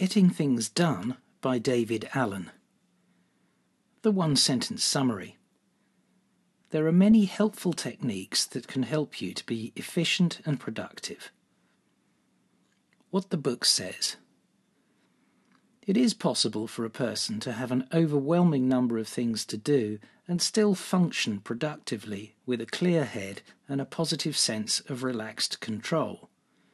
Getting Things Done by David Allen. The one-sentence summary. There are many helpful techniques that can help you to be efficient and productive. What the book says. It is possible for a person to have an overwhelming number of things to do and still function productively with a clear head and a positive sense of relaxed control.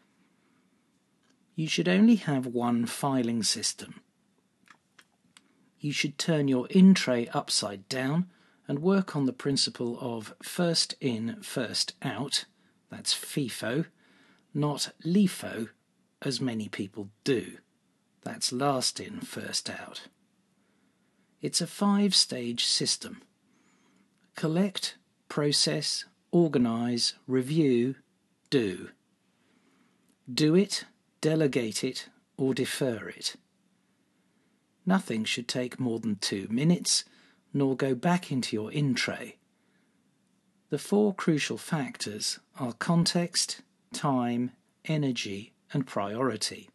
You should only have one filing system. You should turn your in-tray upside down and work on the principle of first in, first out, that's FIFO, not LIFO, as many people do. That's last in, first out. It's a 5-stage system. Collect, process, organise, review, do. Do it, delegate it, or defer it. Nothing should take more than 2 minutes, nor go back into your in-tray. The 4 crucial factors are context, time, energy, and priority.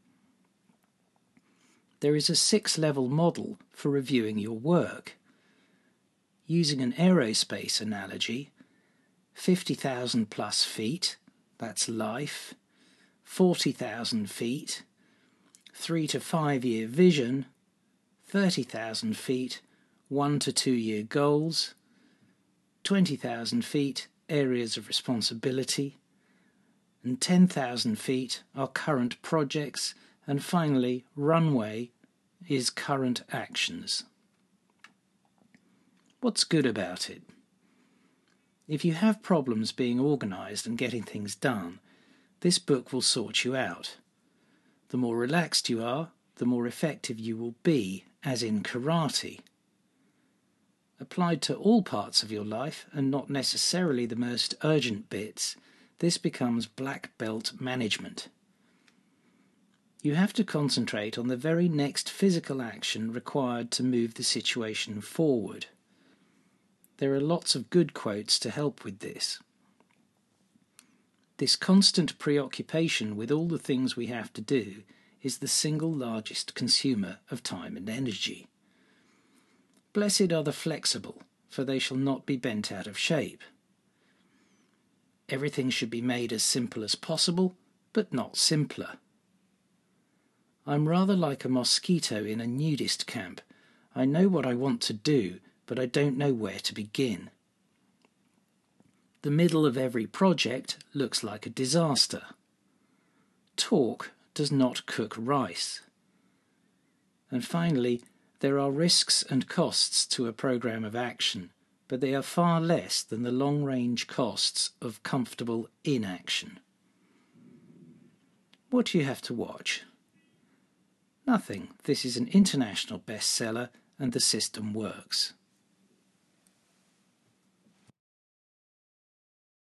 There is a 6-level model for reviewing your work. Using an aerospace analogy, 50,000 plus feet, that's life, 40,000 feet, 3 to 5 year vision, 30,000 feet, 1 to 2 year goals, 20,000 feet, areas of responsibility, and 10,000 feet are current projects, and finally, runway is current actions. What's good about it? If you have problems being organised and getting things done, this book will sort you out. The more relaxed you are, the more effective you will be, as in karate. Applied to all parts of your life, and not necessarily the most urgent bits, this becomes black belt management. You have to concentrate on the very next physical action required to move the situation forward. There are lots of good quotes to help with this. This constant preoccupation with all the things we have to do is the single largest consumer of time and energy. Blessed are the flexible, for they shall not be bent out of shape. Everything should be made as simple as possible, but not simpler. I'm rather like a mosquito in a nudist camp. I know what I want to do, but I don't know where to begin. The middle of every project looks like a disaster. Talk does not cook rice. And finally, there are risks and costs to a program of action, but they are far less than the long-range costs of comfortable inaction. What do you have to watch? Nothing. This is an international bestseller, and the system works.